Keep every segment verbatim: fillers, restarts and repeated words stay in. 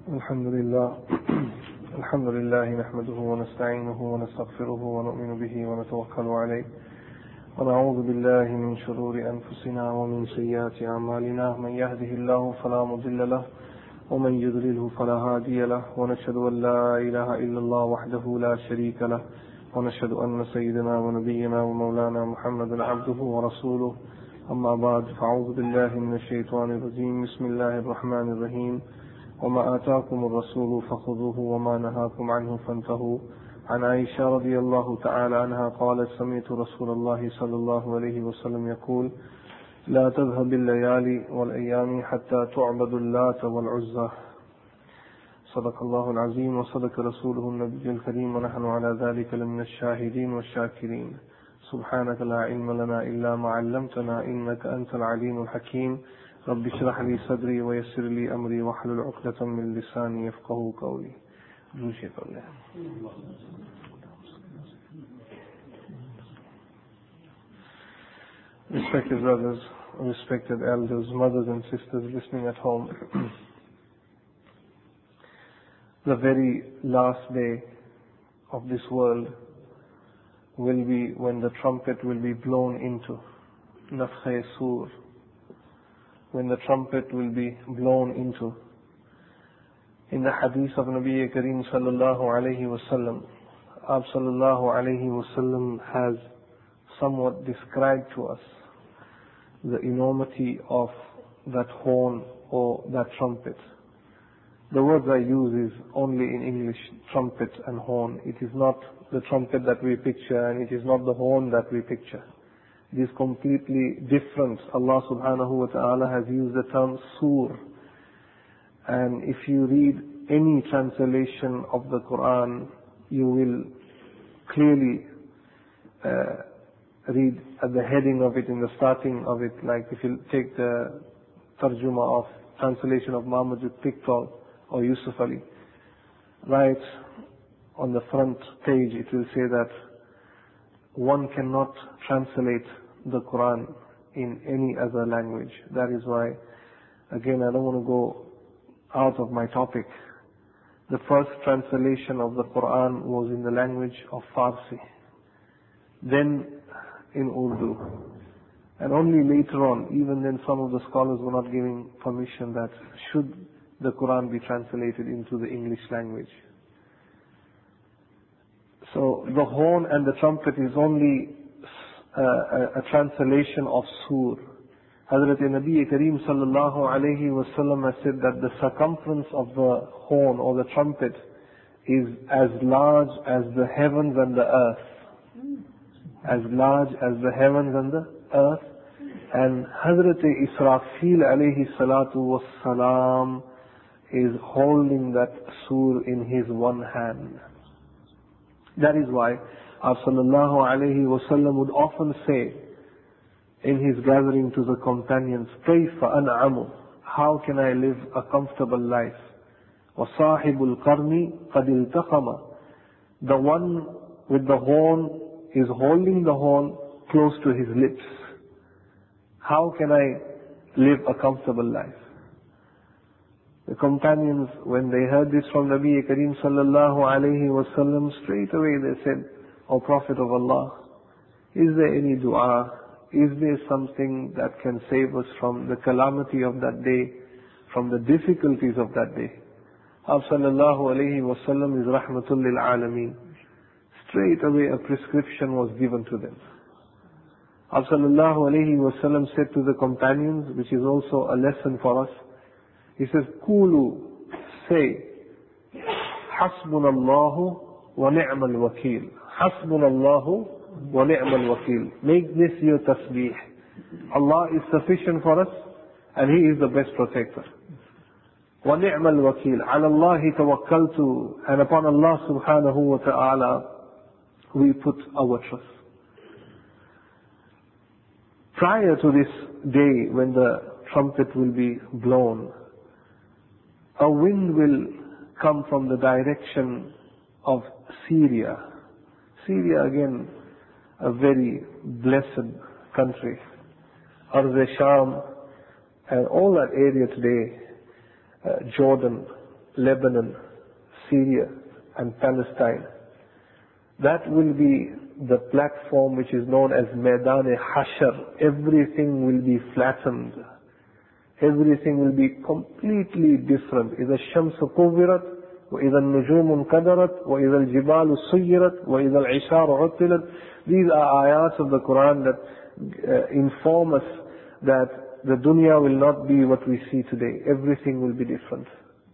الحمد لله الحمد لله نحمده ونستعينه ونستغفره ونؤمن به ونتوكل عليه ونعوذ بالله من شرور أنفسنا ومن سيئات أعمالنا من يهده الله فلا مضل له ومن يضلله فلا هادي له ونشهد أن لا إله إلا الله وحده لا شريك له ونشهد أن سيدنا ونبينا ومولانا محمدا عبده ورسوله أما بعد فأعوذ بالله من الشيطان الرجيم بسم الله الرحمن الرحيم وما آتاكم الرسول فخذوه وما نهاكم عنه فانتهوا عن عائشة رضي الله تعالى عنها قالت سمعت رسول الله صلى الله عليه وسلم يقول لا تذهب الليالي والأيام حتى تعبد اللات والعزى صدق الله العظيم وصدق رسوله النبي الكريم ونحن على ذلك لمن الشاهدين والشاكرين سبحانك لا علم لنا إلا ما علمتنا إنك أنت العليم الحكيم رب اشرح لي صدري ويسر لي أمري واحلل عقدة من لساني يفقهوا قولي. Respected brothers, respected elders, mothers and sisters listening at home, the very last day of this world will be when the trumpet will be blown into Nafkh Sur, when the trumpet will be blown into. In the hadith of Nabi Kareem sallallahu alayhi wa sallam, Ab sallallahu alayhi wa sallam has somewhat described to us the enormity of that horn or that trumpet. The words I use is only in English, trumpet and horn. It is not the trumpet that we picture and it is not the horn that we picture. It is completely different. Allah subhanahu wa ta'ala has used the term sur. And if you read any translation of the Quran, you will clearly uh, read at the heading of it, in the starting of it, like if you take the tarjuma of translation of Muhammad Pickthall or Yusuf Ali, right on the front page it will say that one cannot translate the Quran in any other language. That is why, again, I don't want to go out of my topic. The first translation of the Quran was in the language of Farsi, then in Urdu, and only later on, even then some of the scholars were not giving permission that should the Quran be translated into the English language. So the horn and the trumpet is only uh, a, a translation of sur. Hazrat Nabi Kareem sallallahu alayhi wa sallam has said that the circumference of the horn or the trumpet is as large as the heavens and the earth. As large as the heavens and the earth. And Hazrat Israfil alayhi salatu was salam is holding that sur in his one hand. That is why Prophet sallallahu alayhi wa sallam would often say in his gathering to the companions, كَيْفَ أَنْعَمُ, how can I live a comfortable life? وَصَاحِبُ الْقَرْنِ قَدْ الْتَقَمَ, the one with the horn is holding the horn close to his lips. How can I live a comfortable life? The companions, when they heard this from Nabi Kareem sallallahu alayhi wa sallam, straight away they said, O Prophet of Allah, is there any dua? Is there something that can save us from the calamity of that day, from the difficulties of that day? Prophet sallallahu alayhi wa sallam is rahmatul lil alameen. Straight away a prescription was given to them. Prophet sallallahu alayhi wa sallam said to the companions, which is also a lesson for us, he says, Kulu, say, Hasbunallahu wa ni'mal wakil. Hasbunallahu wa ni'mal wakil. Make this your tasbih. Allah is sufficient for us and He is the best protector. Wa ni'mal wakil. Ala Allahi tawakkaltu. And upon Allah subhanahu wa ta'ala we put our trust. Prior to this day when the trumpet will be blown, a wind will come from the direction of Syria. Syria, again, a very blessed country. Arz Sham and all that area today, uh, Jordan, Lebanon, Syria, and Palestine. That will be the platform which is known as Maidan-e-Hashar. Everything will be flattened. Everything will be completely different. إِذَا الشَّمْسُ كُوِّرَتْ وَإِذَا النُّجُومُ انْكَدَرَتْ وَإِذَا الْجِبَالُ سُيِّرَتْ وَإِذَا الْعِشَارُ عُطِّلَتْ. These are ayats of the Quran that uh, inform us that the dunya will not be what we see today. Everything will be different.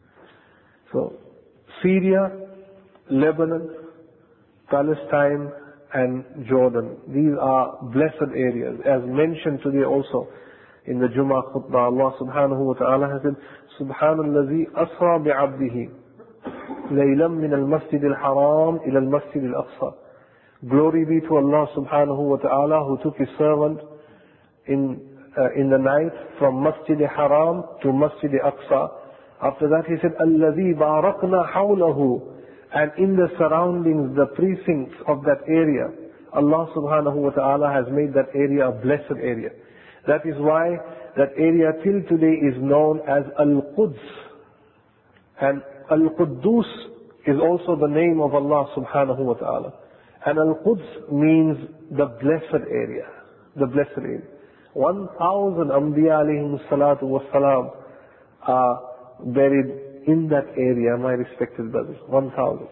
So, Syria, Lebanon, Palestine, and Jordan. These are blessed areas. As mentioned today also in the Jummah khutbah, Allah subhanahu wa ta'ala has said, Subhanallazi asra bi'abdihi laylam min al-masjid al-haram ila al-masjid al-aqsa. Glory be to Allah subhanahu wa ta'ala who took his servant in uh, in the night from Masjid al-Haram to Masjid al-Aqsa. After that he said, Allazi barakna hawlahu. And in the surroundings, the precincts of that area, Allah subhanahu wa ta'ala has made that area a blessed area. That is why that area till today is known as Al-Quds. And Al-Quddus is also the name of Allah subhanahu wa ta'ala. And Al-Quds means the blessed area. The blessed area. One thousand Anbiya alayhim salatu wa salam are buried in that area, my respected brothers. One thousand.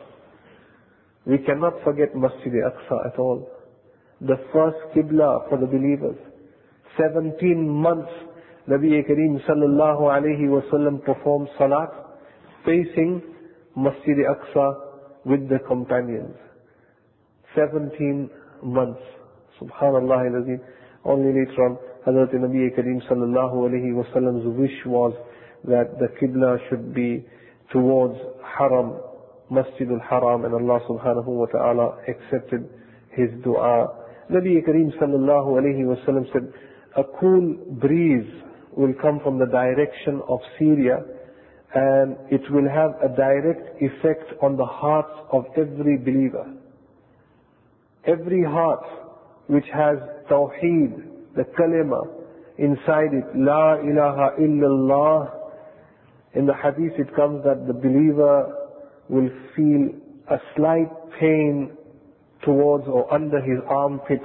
We cannot forget Masjid al-Aqsa at all. The first Qibla for the believers. Seventeen months Nabi Kareem sallallahu alayhi wa sallam performed salat facing Masjid al-Aqsa with the companions. Seventeen months. Subhanallah al-Azim. Only later on, Hazrat Nabi Kareem sallallahu alayhi wa sallam's wish was that the Qibla should be towards Haram, Masjid al-Haram, and Allah subhanahu wa ta'ala accepted his dua. Nabi Kareem sallallahu alayhi wa sallam said, a cool breeze will come from the direction of Syria and it will have a direct effect on the hearts of every believer. Every heart which has Tawheed, the Kalima inside it, La ilaha illallah. In the hadith it comes that the believer will feel a slight pain towards or under his armpit,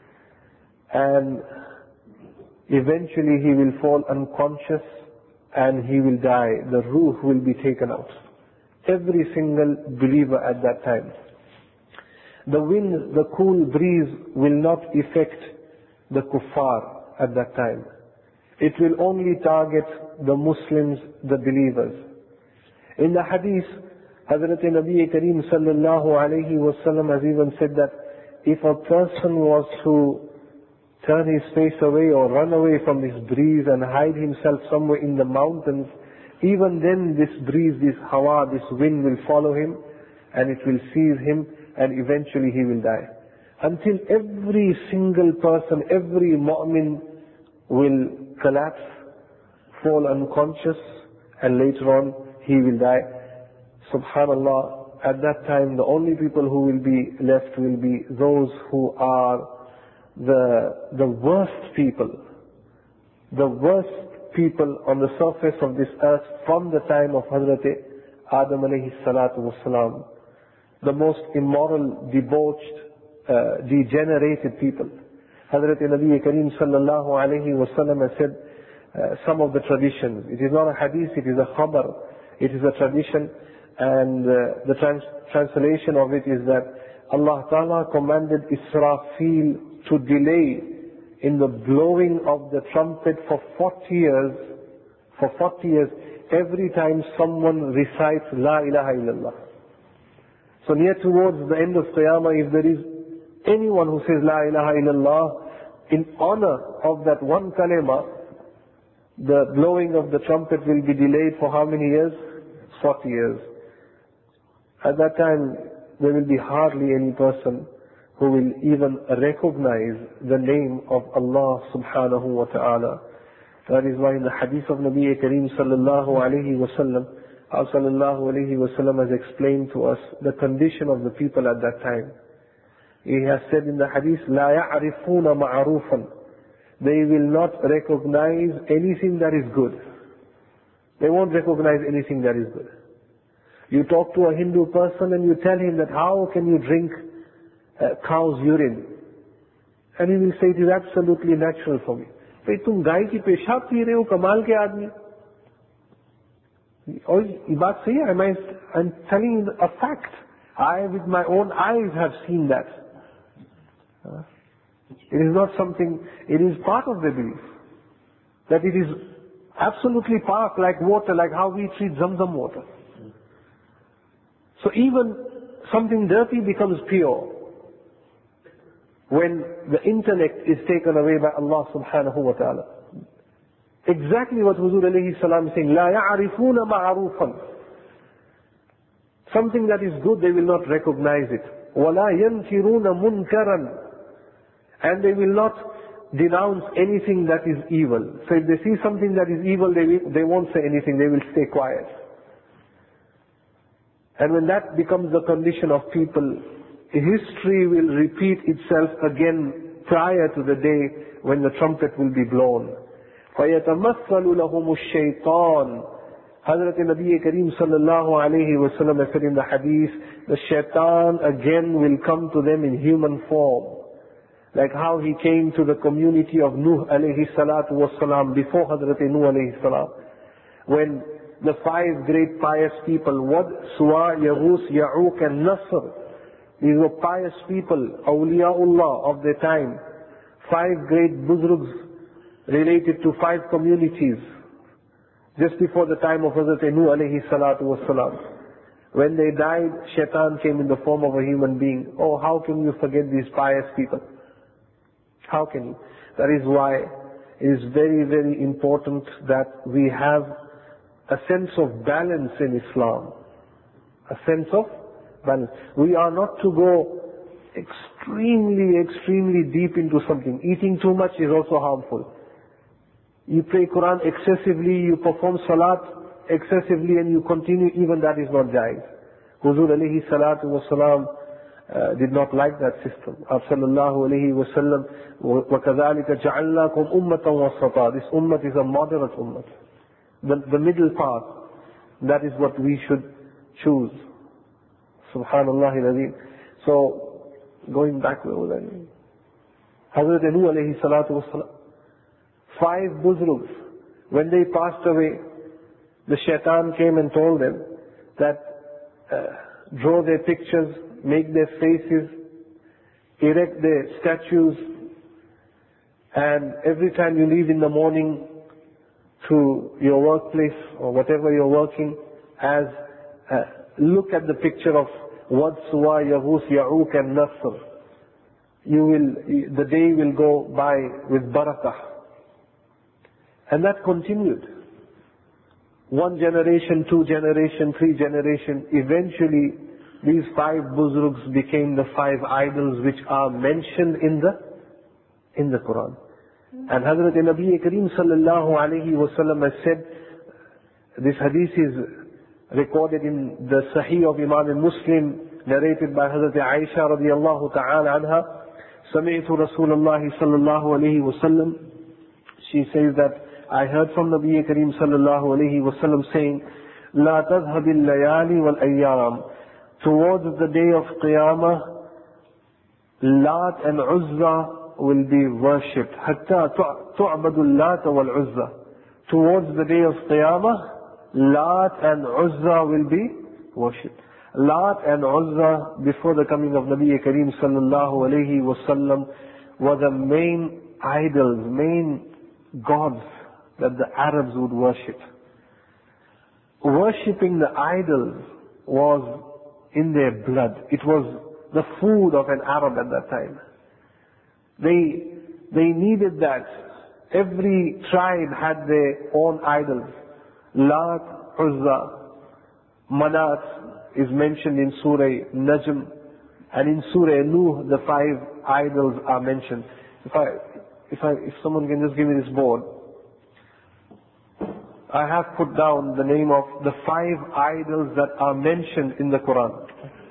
and eventually he will fall unconscious and he will die. The ruh will be taken out. Every single believer at that time. The wind, the cool breeze will not affect the kuffar at that time. It will only target the Muslims, the believers. In the hadith, Hazrat Nabi Kareem sallallahu alayhi wa sallam has even said that if a person was to turn his face away or run away from this breeze and hide himself somewhere in the mountains, even then this breeze, this hawa, this wind will follow him and it will seize him and eventually he will die. Until every single person, every mu'min will collapse, fall unconscious, and later on he will die. Subhanallah, at that time the only people who will be left will be those who are the the worst people. The worst people on the surface of this earth from the time of Hazrat Adam alayhi salatu wasalam. The most immoral, debauched, uh, degenerated people. Hazrat Nabi Kareem sallallahu alayhi wa sallam has said uh, some of the traditions. It is not a hadith, it is a khabar. It is a tradition, and uh, the trans translation of it is that Allah Ta'ala commanded Israfil to delay in the blowing of the trumpet for forty years. For forty years, every time someone recites La ilaha illallah. So near towards the end of Qiyamah, if there is anyone who says La ilaha illallah, in honor of that one kalima, the blowing of the trumpet will be delayed for how many years? forty years. At that time, there will be hardly any person who will even recognize the name of Allah subhanahu wa ta'ala. That is why in the hadith of Nabi Kareem sallallahu alayhi wa sallam, sallallahu alayhi wa sallam has explained to us the condition of the people at that time. He has said in the hadith, لا يعرفون معروفا. They will not recognize anything that is good. They won't recognize anything that is good. You talk to a Hindu person and you tell him that how can you drink uh, cow's urine? And he will say it is absolutely natural for me. भाई तुम गाय की पेशाब P रहे हो, कमाल के आदमी. और ये बात सही है. I am telling you a fact. I with my own eyes have seen that. Uh, it is not something, it is part of the belief. That it is absolutely part, like water, like how we treat Zamzam water. So even something dirty becomes pure when the intellect is taken away by Allah subhanahu wa ta'ala. Exactly what Huzur alayhi salam is saying, لا يعرفون معروفا. Something that is good, they will not recognize it. ولا ينكرون منكرا. And they will not denounce anything that is evil. So if they see something that is evil, they will, they won't say anything, they will stay quiet. And when that becomes the condition of people, history will repeat itself again prior to the day when the trumpet will be blown. فَيَتَمَثَّلُ لَهُمُ الشَّيْطَانِ. Hazrat Nabi Kareem sallallahu alayhi wa sallam said in the hadith, the shaitan again will come to them in human form. Like how he came to the community of Nuh alayhi salatu was salam before Hazrat Nuh alayhi salam. When the five great pious people, Wad, Suwa, Yaghus, Ya'uq and Nasr, these were pious people, awliyaullah of their time. Five great buzrugs related to five communities. Just before the time of Hazrat Nuh alayhi salatu was salam. When they died, shaitan came in the form of a human being. Oh, how can you forget these pious people? How can you? That is why it is very, very important that we have a sense of balance in Islam. A sense of balance. We are not to go extremely, extremely deep into something. Eating too much is also harmful. You pray Quran excessively, you perform salat excessively, and you continue, even that is not jaiz. Huzur alayhi salatu wa salam uh, did not like that system. Sallallahu alayhi wa sallam, وَكَذَلِكَ جَعَلْنَاكُمْ أُمَّةً وَسَطًا. This ummah is a moderate ummah. The, the middle path, that is what we should choose. Subhanallah al-Azim. So, going back, where was I? Hazrat Nuh alayhi salatu wa salam. Five buzrugs, when they passed away, the shaitan came and told them that uh, draw their pictures, make their faces, erect their statues, and every time you leave in the morning to your workplace or whatever you're working, as uh, look at the picture of Wad, Suwa, Yaghus, Ya'uq and Nasr. You will, the day will go by with barakah. And that continued. One generation, two generation, three generation. Eventually, these five buzrugs became the five idols which are mentioned in the in the Quran. And Hazrat Nabi Kareem sallallahu alayhi wa sallam has said, this hadith is recorded in the Sahih of Imam Muslim, narrated by Hazrat Aisha radiyallahu ta'ala anha. سمعت رسول الله صلى الله عليه وسلم. She says that I heard from Nabi Kareem sallallahu alayhi wa sallam saying, لا تذهب الليالي والأيام. Towards the day of Qiyamah, Lat and Uzza will be worshipped. حتى تعبد اللات والعزى. Towards the day of Qiyamah, Lat and Uzza will be worshipped. Lat and Uzza, before the coming of Nabi Kareem sallallahu alayhi wa sallam, were the main idols, main gods that the Arabs would worship. Worshipping the idols was in their blood. It was the food of an Arab at that time. They, they needed that. Every tribe had their own idols. Lat, Uzza, Manat is mentioned in Surah Najm, and in Surah Nuh the five idols are mentioned. If I, if I, if someone can just give me this board. I have put down the name of the five idols that are mentioned in the Quran.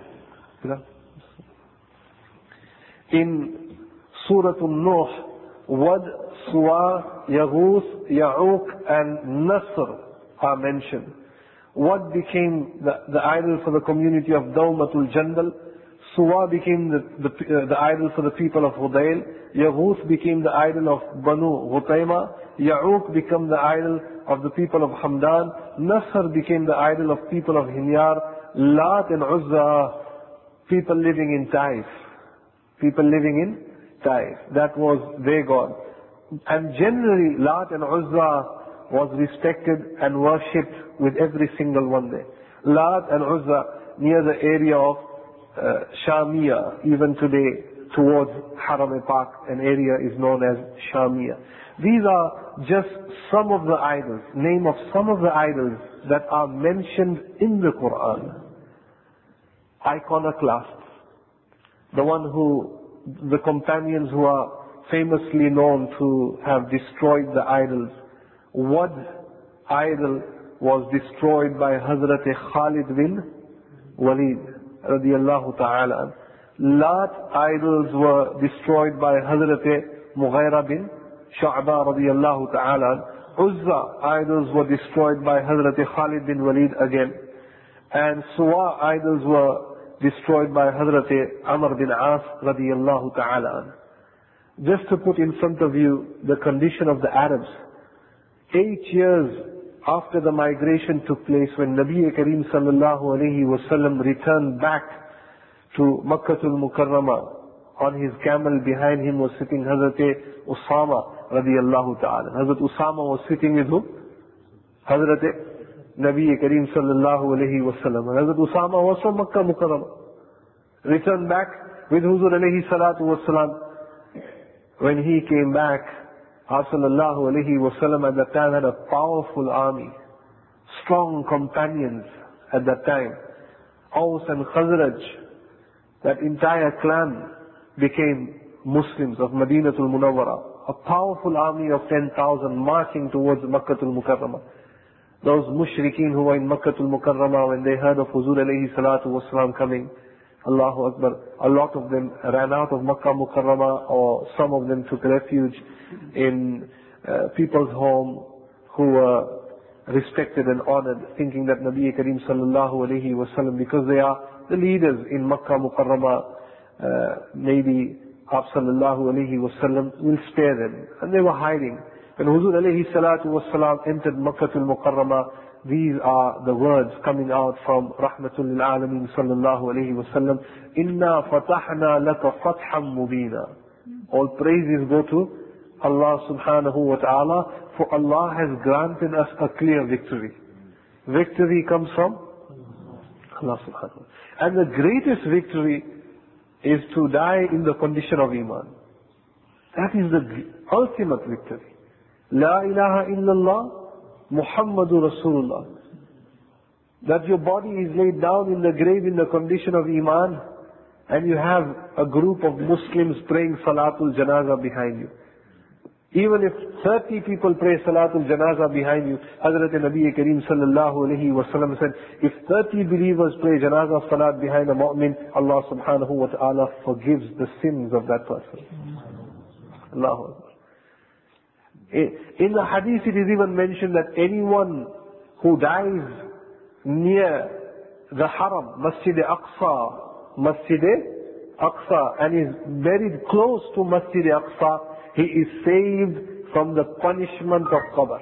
In Surah Nuh, Wad, Suwa, Yaghus, Ya'uq and Nasr are mentioned. Wad became the, the idol for the community of Dawmatul Jandal. Suwa became the, the, uh, the idol for the people of Hudayl. Yaghuth became the idol of Banu Ghutayma. Ya'uq became the idol of the people of Hamdan. Nasr became the idol of people of Himyar. Lat and Uzza, people living in Taif. People living in Taif. That was their God. And generally, Lat and Uzza was respected and worshipped with every single one there. Lat and Uzza near the area of uh, Shamia, even today towards Haram-e-Pak, an area is known as Shamia. These are just some of the idols, name of some of the idols that are mentioned in the Quran. Iconoclasts, the one who, the companions who are famously known to have destroyed the idols. Wad idol was destroyed by Hazrat Khalid bin Walid radiyallahu ta'ala. Lat idols were destroyed by Hazrat Mughira bin Shu'ba radiyallahu ta'ala. Uzza idols were destroyed by Hazrat Khalid bin Walid again. And Suwa idols were destroyed by Hazrat Amr bin As radiyallahu ta'ala. Just to put in front of you the condition of the Arabs. Eight years after the migration took place, when Nabi Kareem sallallahu alayhi wasallam returned back to Makkatul Mukarramah, on his camel behind him was sitting Hazrat Usama radiyallahu ta'ala. Hazrat Usama was sitting with whom? Hazrat Nabi Kareem sallallahu alayhi wasallam. Hazrat Usama was from Makkah Mukarramah. Returned back with Huzur alayhi salatu wasalam. When he came back, sallallahu alayhi wasallam at that time had a powerful army, strong companions at that time. Aus and Khazraj, that entire clan became Muslims of Madinatul Munawwara. A powerful army of ten thousand marching towards Makkatul Mukarramah. Those mushrikeen who were in Makkatul Mukarramah, when they heard of Huzur alayhi salatu wasalam coming, Allahu Akbar, a lot of them ran out of Makkah Mukarramah, or some of them took refuge in uh, people's home who were respected and honored, thinking that Nabi Kareem sallallahu alayhi wasallam, because they are the leaders in Makkah Mukarramah, uh, maybe Ab sallallahu alayhi wasallam will spare them. And they were hiding. When Huzur alayhi salatu wasalam entered Makkatul Mukarramah, these are the words coming out from Rahmatul lil Alameen sallallahu alayhi wasallam. Inna fatahna laka fatham mubina. All praises go to Allah subhanahu wa ta'ala, for Allah has granted us a clear victory. Victory comes from Allah subhanahu wa ta'ala. And the greatest victory is to die in the condition of Iman. That is the ultimate victory. La ilaha illallah Muhammadur Rasulullah. That your body is laid down in the grave in the condition of Iman, and you have a group of Muslims praying Salatul Janazah behind you. Even if thirty people pray Salatul Janazah behind you, Hazrat Nabi Kareem sallallahu alayhi wa sallam said, if thirty believers pray Janazah Salat behind a mu'min, Allah subhanahu wa ta'ala forgives the sins of that person. Allahu Akbar. In the hadith it is even mentioned that anyone who dies near the Haram, Masjid Aqsa, Masjid Aqsa, and is buried close to Masjid Aqsa, he is saved from the punishment of Qabr.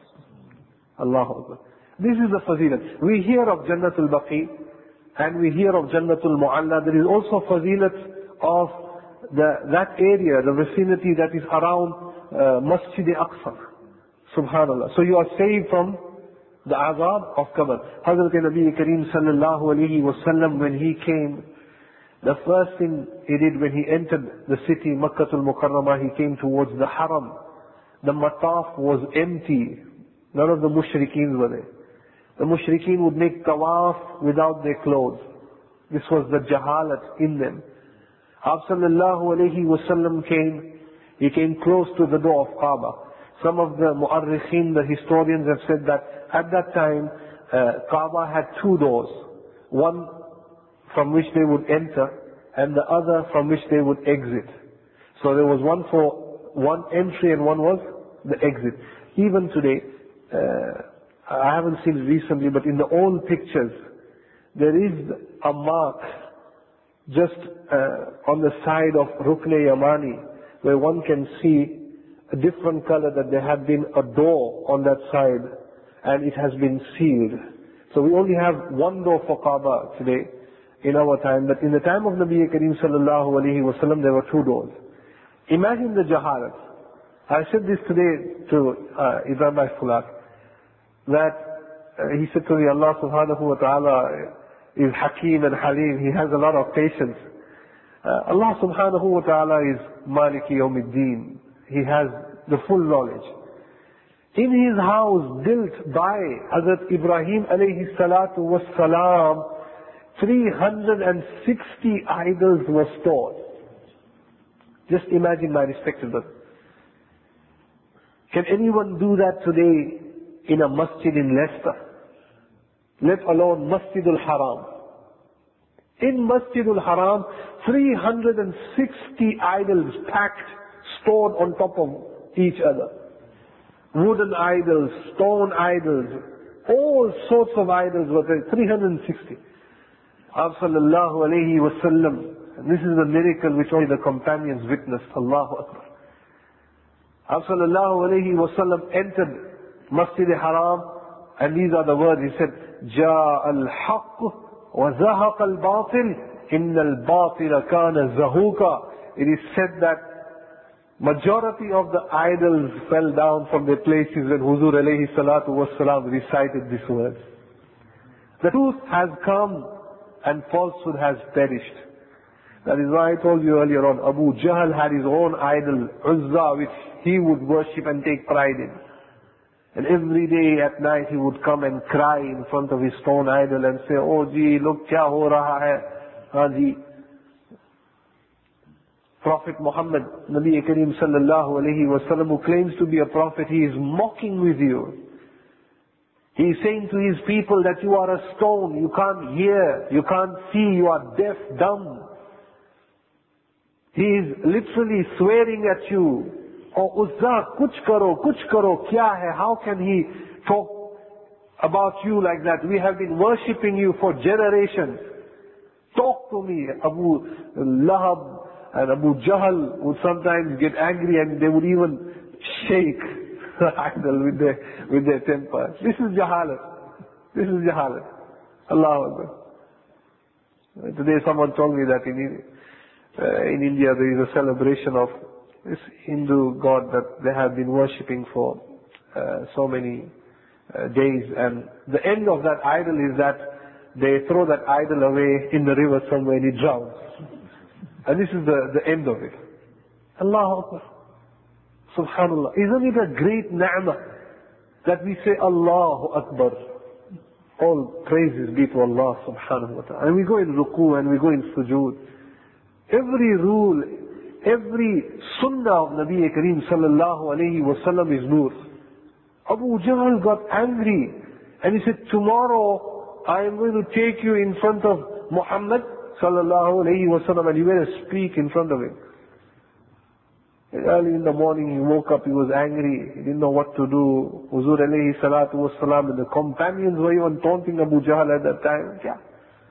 Allahu Akbar. This is the fazilat. We hear of Jannatul Baqi and we hear of Jannatul Mu'alla. There is also fazilat of the, that area, the vicinity that is around Uh, Masjid Aqsa. Subhanallah. So you are saved from the azab of Qabr. Hazrat Nabi Kareem sallallahu alayhi wa sallam, when he came, the first thing he did when he entered the city, Makkatul Mukarramah, he came towards the Haram. The mataf was empty. None of the mushrikeen were there. The mushrikeen would make tawaf without their clothes. This was the jahalat in them. Ab sallallahu alayhi wa sallam came. He came close to the door of Kaaba. Some of the mu'arrikhin, the historians, have said that at that time, uh, Kaaba had two doors. One from which they would enter, and the other from which they would exit. So there was one for one entry and one was the exit. Even today, uh, I haven't seen it recently, but in the old pictures, there is a mark just uh, on the side of Rukn-e Yamani, where one can see a different color, that there had been a door on that side and it has been sealed. So we only have one door for Kaaba today in our time, but in the time of Nabi Kareem sallallahu alayhi wa sallam there were two doors. Imagine the jahalat. I said this today to uh, Ibrahim Fulak, that uh, he said to me, Allah subhanahu wa ta'ala is Hakeem and Halim, He has a lot of patience. Uh, Allah subhanahu wa ta'ala is Maliki Yawmiddin. He has the full knowledge. In his house built by Hazrat Ibrahim alayhi salatu was salam, three hundred sixty idols were stored. Just imagine, my respected brother. Can anyone do that today in a masjid in Leicester? Let alone Masjidul Haram. In Masjidul Haram, three hundred sixty idols packed, stored on top of each other. Wooden idols, stone idols, all sorts of idols were there, three hundred sixty. Prophet sallallahu alayhi wa sallam, and this is a miracle which only the companions witnessed, Allahu Akbar. Prophet sallallahu alayhi wa sallam entered Masjid al-Haram, and these are the words, he said, جاء الحق وزهق الباطل إن الباطل كان زهوقا. It is said that majority of the idols fell down from their places when Huzur alayhi salatu wassalam recited these words. The truth has come and falsehood has perished. That is why I told you earlier on, Abu Jahl had his own idol, Uzza, which he would worship and take pride in. And every day at night he would come and cry in front of his stone idol and say, oh ji, look kya ho raha hai. Ha ji. Prophet Muhammad, Nabi Kareem sallallahu alayhi wa sallam, who claims to be a prophet, he is mocking with you. He is saying to his people that you are a stone, you can't hear, you can't see, you are deaf, dumb. He is literally swearing at you. Oh Uzza, kuch karo, kuch karo, kya hai? How can he talk about you like that? We have been worshipping you for generations. Talk to me. Abu Lahab and Abu Jahl would sometimes get angry and they would even shake the idol with their, with their temper. This is jahalat. This is jahalat. Allahu Akbar. Today someone told me that in, uh, in India there is a celebration of this Hindu god that they have been worshipping for uh, so many uh, days, and the end of that idol is that they throw that idol away in the river somewhere and it drowns. And this is the, the end of it. Allahu Akbar. Subhanallah. Isn't it a great ni'mah that we say Allahu Akbar? All praises be to Allah subhanahu wa ta'ala. And we go in ruku and we go in sujood. Every rule, every sunnah of Nabi Kareem sallallahu alayhi wa sallam is nur. Abu Jahl got angry and he said, tomorrow I am going to take you in front of Muhammad sallallahu alayhi wa sallam and you better speak in front of him. And early in the morning he woke up, he was angry, he didn't know what to do. Huzur alayhi salatu wa salam and the companions were even taunting Abu Jahl at that time. Yeah.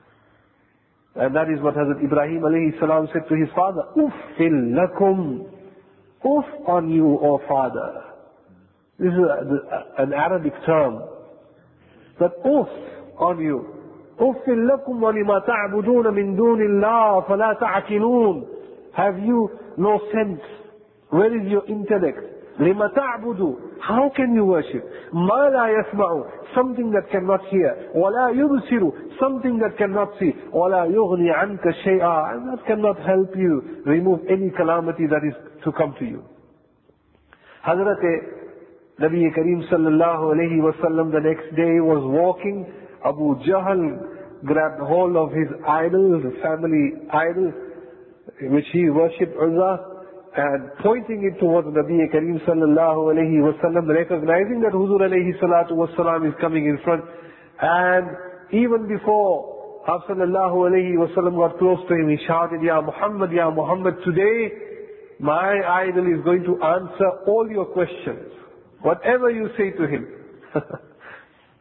And that is what Hazrat Ibrahim alayhi salam said to his father, Uffil lakum, uff on you, O father. This is a, an Arabic term. That uff on you. Uffil lakum wa lima ta'buduna min dunillah fala ta'akilun. Have you no sense? Where is your intellect? Lima ta'budu. How can you worship? Ma la yasma'u. Something that cannot hear. Wa la yubsiru. Something that cannot see. Wa la yughni anka shay'a. And that cannot help you remove any calamity that is to come to you. Hazrat Nabi Kareem sallallahu alayhi wa sallam the next day was walking. Abu Jahl grabbed hold of his idol, the family idol, which he worshipped, Uzza, and pointing it towards Nabi Kareem sallallahu alayhi wa sallam, recognizing that Huzur alayhi salatu wa salam is coming in front. And even before Prophet sallallahu alayhi wa sallam got close to him, he shouted, Ya Muhammad, Ya Muhammad, today my idol is going to answer all your questions. Whatever you say to him.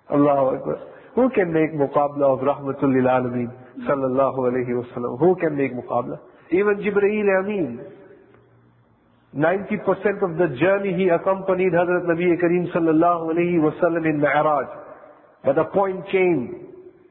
Allahu Akbar. Who can make muqabla of Rahmatul lil Alameen? Sallallahu alayhi wa sallam. Who can make muqabla? Even Jibreel Ameen. ninety percent of the journey he accompanied Hazrat Nabi Kareem sallallahu alayhi wa sallam in Mi'raj. But a point came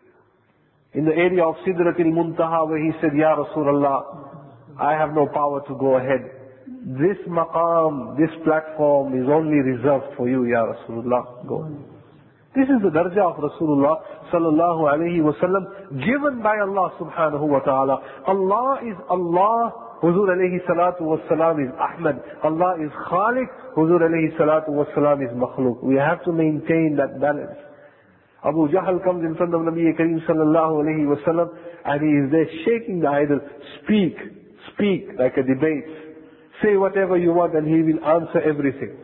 in the area of Sidratul Muntaha where he said, Ya Rasulullah, I have no power to go ahead. This maqam, this platform is only reserved for you, Ya Rasulullah. Go. This is the darjah of Rasulullah sallallahu alayhi wa sallam given by Allah subhanahu wa ta'ala. Allah is Allah. Huzur alayhi salatu was salam is Ahmad. Allah is Khaliq. Huzur alayhi salatu was salam is Makhluq. We have to maintain that balance. Abu Jahl comes in front of Nabi Kareem sallallahu alayhi wa sallam and he is there shaking the idol. Speak, speak like a debate. Say whatever you want and he will answer everything.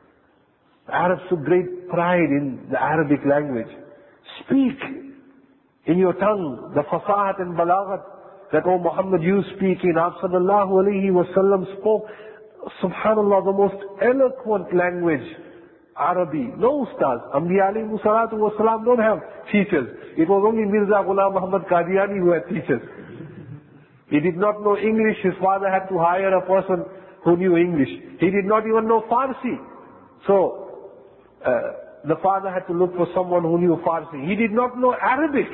Arabs took great pride in the Arabic language. Speak in your tongue, the fasahat and balaghat. That, oh Muhammad, you speak in. Sallallahu alayhi wa sallam spoke, subhanallah, the most eloquent language, Arabi. No ustaz. Anbiya alayhi salatu wa salam don't have teachers. It was only Mirza Ghulam Muhammad Qadiani who had teachers. He did not know English. His father had to hire a person who knew English. He did not even know Farsi. So, uh, the father had to look for someone who knew Farsi. He did not know Arabic.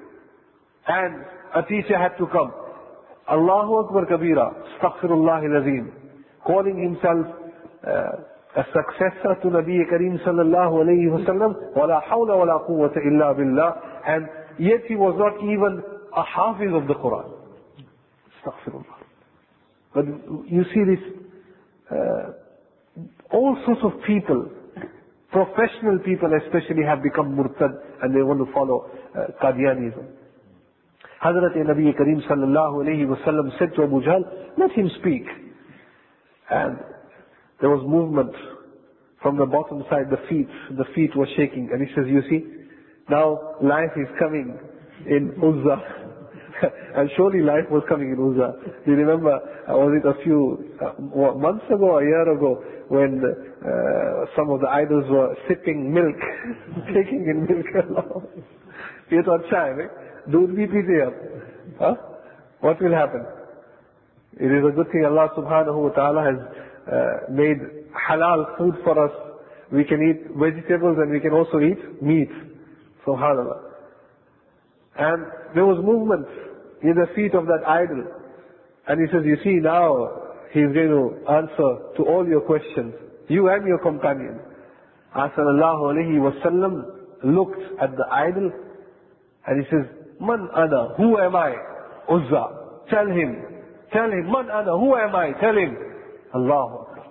And a teacher had to come. Allahu Akbar Kabira, Astaghfirullah al-Azim, calling himself uh, a successor to Nabi Kareem sallallahu alayhi wa sallam, wala hawla wala quwwata illa billah, and yet he was not even a hafiz of the Quran. Astaghfirullah. But you see this, uh, all sorts of people, professional people especially, have become murtad and they want to follow uh, Qadianism. Hazrat Nabi Kareem sallallahu alayhi wa sallam said to Abu Jahl, let him speak. And there was movement from the bottom side, the feet, the feet were shaking. And he says, you see, now life is coming in Uzza. And surely life was coming in Uzza. Do you remember, uh, was it a few uh, months ago, a year ago, when uh, some of the idols were sipping milk, taking in milk? Ye to acha hai, right? Doodh bhi peete ab. Huh? What will happen? It is a good thing Allah subhanahu wa ta'ala has uh, made halal food for us. We can eat vegetables and we can also eat meat. Subhanallah. And there was movement in the feet of that idol. And he says, you see, now he is going to answer to all your questions. You and your companion. Sallallahu alayhi wa sallam looked at the idol and he says, Man ana, who am I? Uzza. Tell him. Tell him, Man ana, who am I? Tell him. Allahu Akbar.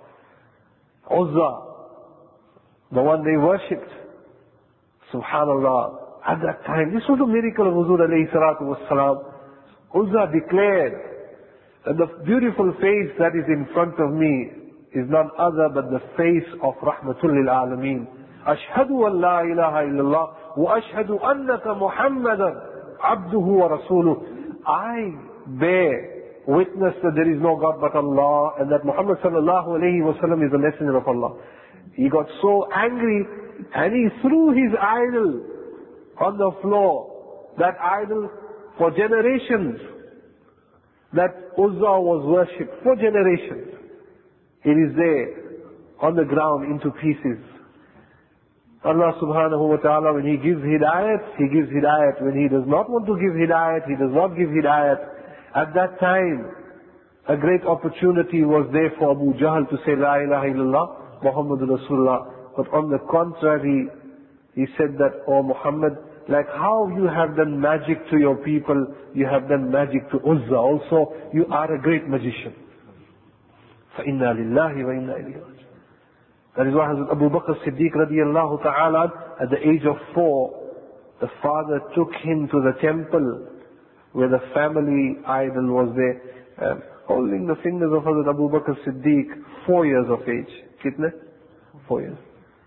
Uzza, the one they worshipped. Subhanallah. At that time, this was a miracle of Huzur alayhi salatu wassalam. Uzza declared that the beautiful face that is in front of me is none other but the face of Rahmatul lil Alameen. Ashhadu an la ilaha illallah wa ashhadu annaka Muhammadan abduhu wa rasuluh. I bear witness that there is no God but Allah and that Muhammad sallallahu alayhi wa sallam is the messenger of Allah. He got so angry and he threw his idol on the floor. That idol for generations, that Uzza was worshipped for generations. It is there on the ground into pieces. Allah subhanahu wa ta'ala, when He gives hidayat, He gives hidayat. When He does not want to give hidayat, He does not give hidayat. At that time, a great opportunity was there for Abu Jahl to say, La ilaha illallah, Muhammadur Rasulullah. But on the contrary, he said that, oh Muhammad, like how you have done magic to your people, you have done magic to Uzza also, you are a great magician. فَإِنَّا لِلَّهِ وَإِنَّا إِلَيْهِ رَاجِعُونَ. That is why Hazrat Abu Bakr Siddiq radiallahu ta'ala, at the age of four, the father took him to the temple where the family idol was there, um, holding the fingers of Hazrat Abu Bakr Siddiq, four years of age. Kitne? Four years.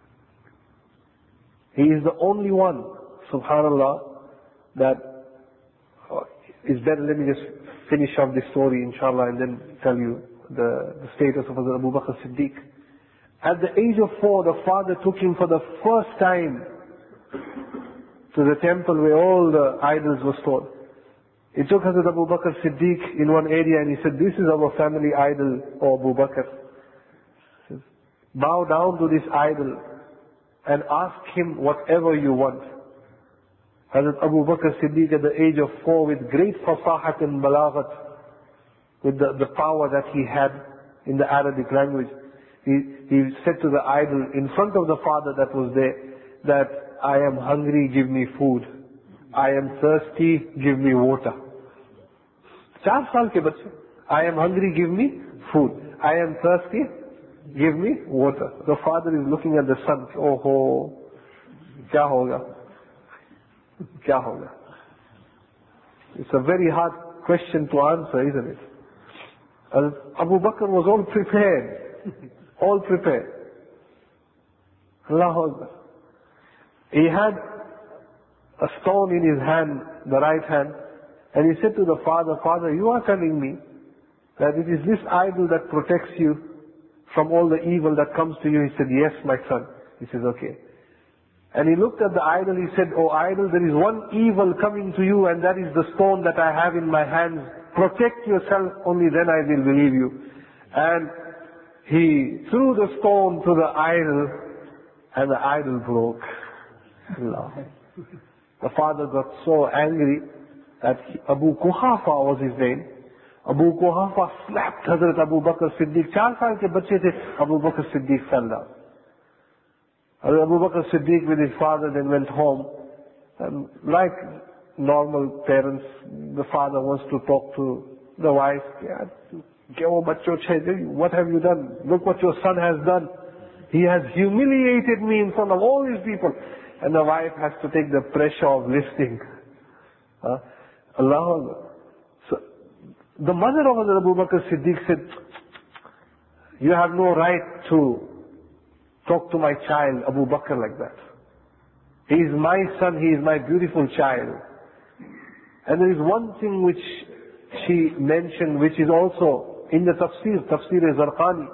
He is the only one, subhanallah, that uh, is better. Let me just finish off this story, inshallah, and then tell you the, the status of Hazrat Abu Bakr Siddiq. At the age of four, the father took him for the first time to the temple where all the idols were stored. He took Hazrat Abu Bakr Siddiq in one area and he said, this is our family idol, O Abu Bakr. He says, bow down to this idol and ask him whatever you want. Hazrat Abu Bakr Siddiq at the age of four, with great fasahat and balaghat, with the, the power that he had in the Arabic language, he, he said to the idol in front of the father that was there, that I am hungry, give me food. I am thirsty, give me water. Four saal ke bache. I am hungry, give me food. I am thirsty, give me water. The father is looking at the son. Oh ho, kya hoga? Kya hoga? It's a very hard question to answer, isn't it? Abu Bakr was all prepared. All prepared. Allahu Akbar. He had a stone in his hand, the right hand, and he said to the father, Father, you are telling me that it is this idol that protects you from all the evil that comes to you? He said, yes, my son. He says, okay. And he looked at the idol, he said, oh idol, there is one evil coming to you, and that is the stone that I have in my hands. Protect yourself, only then I will believe you. And he threw the stone to the idol, and the idol broke. Allah. The father got so angry that he, Abu Quhafa was his name. Abu Quhafa slapped Hazrat Abu Bakr Siddiq. Four saal ke bache the, Abu Bakr Siddiq fell down. Hazrat Abu Bakr Siddiq with his father then went home. And like normal parents, the father wants to talk to the wife. What have you done? Look what your son has done. He has humiliated me in front of all these people. And the wife has to take the pressure of listening. Huh? Allah. So, the mother of Abu Bakr Siddiq said, you have no right to talk to my child, Abu Bakr, like that. He is my son, he is my beautiful child. And there is one thing which she mentioned, which is also in the tafsir, tafsir Zarqani.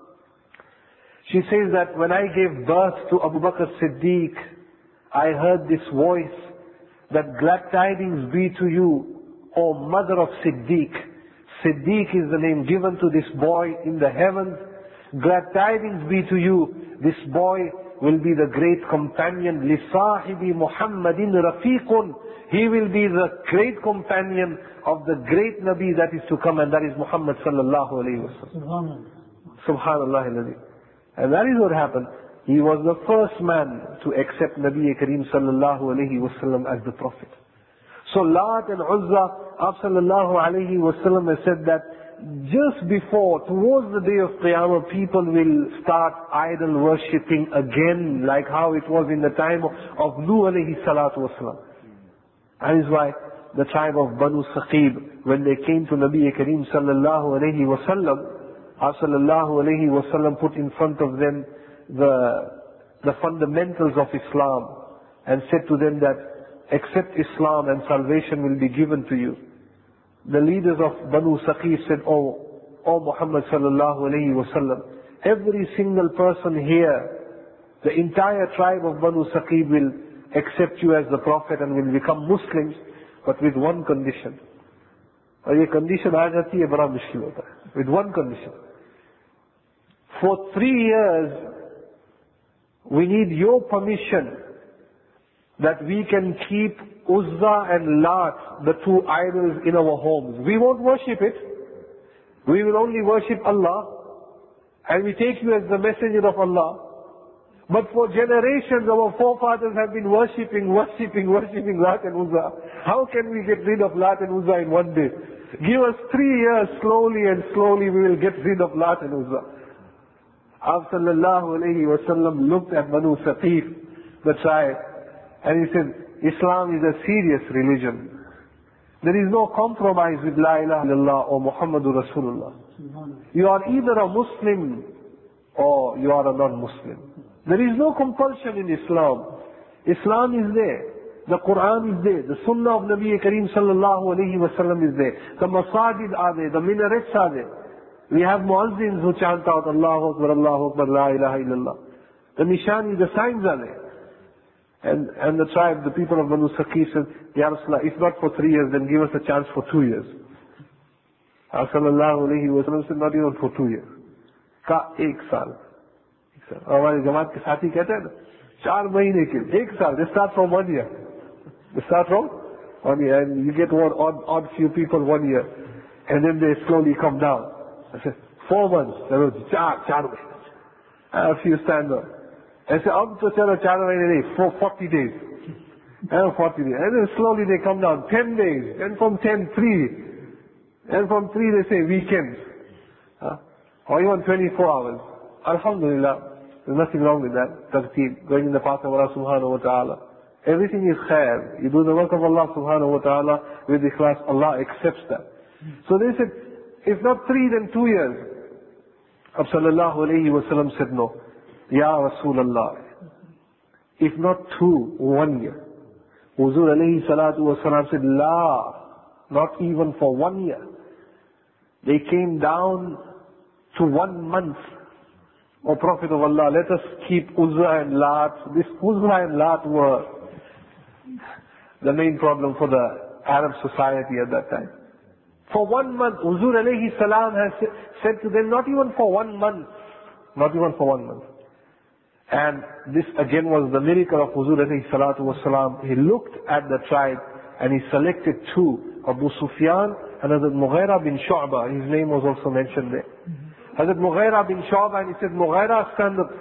She says that when I gave birth to Abu Bakr Siddiq, I heard this voice, that glad tidings be to you, O mother of Siddiq. Siddiq is the name given to this boy in the heavens. Glad tidings be to you, this boy will be the great companion. لِصَاحِبِ مُحَمَّدٍ رَفِيقٌ. He will be the great companion of the great Nabi that is to come, and that is Muhammad sallallahu alayhi wa sallam. Subhanallah al-Azim. And that is what happened. He was the first man to accept Nabi Kareem sallallahu alayhi wa sallam as the Prophet. So Lat and Uzza, Prophet sallallahu alayhi wa sallam has said that just before, towards the day of Qiyamah, people will start idol worshipping again, like how it was in the time of Nuh alayhi salatu wa sallam. That is why the tribe of Banu Saqib, when they came to Nabi Kareem sallallahu alayhi wa sallam, Prophet sallallahu alayhi wa sallam put in front of them the, the fundamentals of Islam and said to them that accept Islam and salvation will be given to you. The leaders of Banu Saqif said, Oh, oh Muhammad sallallahu alayhi wa sallam, every single person here, the entire tribe of Banu Saqif will accept you as the Prophet and will become Muslims, but with one condition. और ये condition आ जाती है बड़ा मुश्किल होता है. With one condition. For three years, we need your permission that we can keep Uzza and Lat, the two idols, in our homes. We won't worship it. We will only worship Allah. And we take you as the messenger of Allah. But for generations, our forefathers have been worshipping, worshipping, worshipping Lat and Uzza. How can we get rid of Lat and Uzza in one day? Give us three years, slowly and slowly we will get rid of Lat and Uzza. Prophet sallallahu alayhi wa sallam looked at Banu Saqif, the tribe, and he said, Islam is a serious religion. There is no compromise with La ilaha illallah or Muhammadur Rasulullah. You are either a Muslim or you are a non-Muslim. There is no compulsion in Islam. Islam is there. The Quran is there. The Sunnah of Nabi Kareem sallallahu alayhi wa sallam is there. The masajid are there. The minarets are there. We have muazzins who chant out Allahu Akbar, Allahu Akbar, La ilaha illallah. The nishani, the signs are there. And, and the tribe, the people of Banu Saqif said, Ya Rasulullah, if not for three years, then give us a chance for two years. Sallallahu alayhi wa sallam said, not even for two years. Ka ek saal. और हमारे जमात के साथी कहते हैं ना, चार महीने के एक साल. They start from one year. They start from one year, and you get one odd, odd few people one year, and then they slowly come down. I said four months. That was चार चार महीने. A few stand up. I said अब तो चलो चार महीने नहीं, for forty days. And forty days, and then slowly they come down. Ten days, and from ten three, and from three they say weekends, huh? Or even twenty-four hours. Alhamdulillah. There's nothing wrong with that. Tarteeb, going in the path of Allah subhanahu wa ta'ala. Everything is khair. You do the work of Allah subhanahu wa ta'ala with ikhlas, Allah accepts that. So they said, if not three, then two years. Ab sallallahu alayhi wa sallam said no. Ya Rasulullah. If not two, one year. Huzur alayhi salatu wa salam said, La, not even for one year. They came down to one month. O Prophet of Allah, let us keep Uzza and Lat. This Uzza and Lat were the main problem for the Arab society at that time. For one month, Huzur alayhi salam has said to them, not even for one month. Not even for one month. And this again was the miracle of Huzur alayhi salatu wasalam. He looked at the tribe and he selected two, Abu Sufyan and Hazrat Mughira bin Shu'bah. His name was also mentioned there. Hazrat Mughira bin Shu'bah, and he said, Mughira, stand up.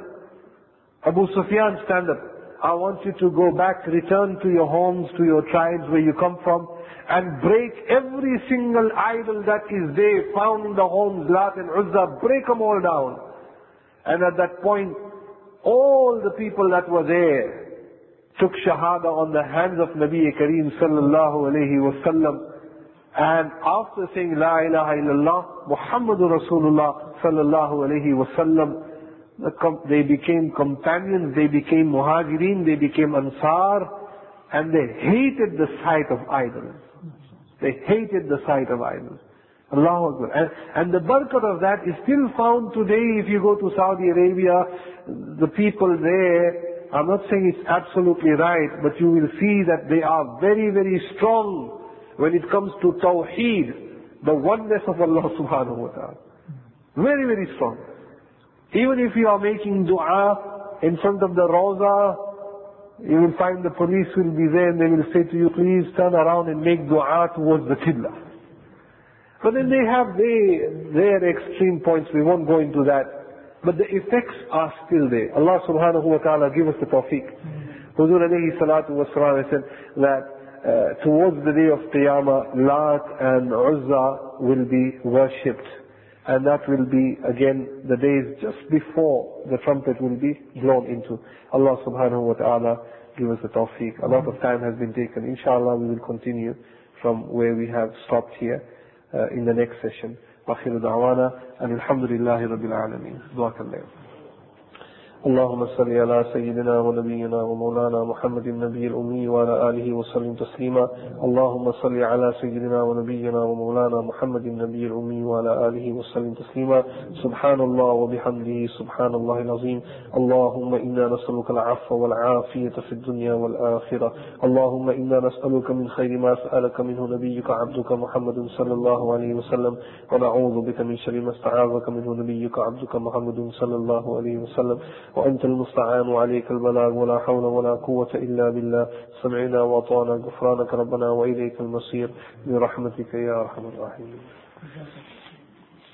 Abu Sufyan, stand up. I want you to go back, return to your homes, to your tribes where you come from, and break every single idol that is there, found in the homes, Lat and Uzza, break them all down. And at that point, all the people that were there took shahada on the hands of Nabi Kareem sallallahu alayhi wa sallam. And after saying La ilaha illallah, Muhammadur Rasulullah sallallahu alayhi wa sallam, they became companions, they became muhajirin, they became ansar, and they hated the sight of idols. They hated the sight of idols. Allahu Akbar. And, and the barakat of that is still found today. If you go to Saudi Arabia, the people there, I'm not saying it's absolutely right, but you will see that they are very, very strong when it comes to Tawheed, the oneness of Allah subhanahu wa ta'ala. Very, very strong. Even if you are making dua in front of the Rawza, you will find the police will be there and they will say to you, please turn around and make dua towards the Qibla. But then they have their, their extreme points, we won't go into that. But the effects are still there. Allah subhanahu wa ta'ala give us the tawfiq. Huzur alayhi salatu wa salam said that uh, towards the day of Qiyamah, Lat and Uzza will be worshipped. And that will be again the days just before the trumpet will be blown into. Allah subhanahu wa ta'ala give us the tawfiq. A lot of time has been taken. Inshallah we will continue from where we have stopped here uh, in the next session. وآخر دعوانا أن الحمد لله رب العالمين. دعاك الله. اللهم صل على سيدنا ونبينا ومولانا محمد النبي الأمي وعلى آله وسلم تسليما. اللهم صل على سيدنا ونبينا ومولانا محمد النبي الأمي وعلى آله وسلم تسليما. سبحان الله وبحمده سبحان الله العظيم. اللهم إنا نسألك العفو والعافية في الدنيا والآخرة. اللهم إنا نسألك من خير ما سألك منه نبيك عبدك محمد صلى الله عليه وسلم، ونعوذ بك من شر ما استعاذك منه نبيك عبدك محمد صلى الله عليه وسلم. وأنت المستعان وعليك البلاغ ولا حول ولا قوة إلا بالله. سمعنا وأطعنا غفرانك ربنا وإليك المصير برحمتك يا أرحم الراحمين.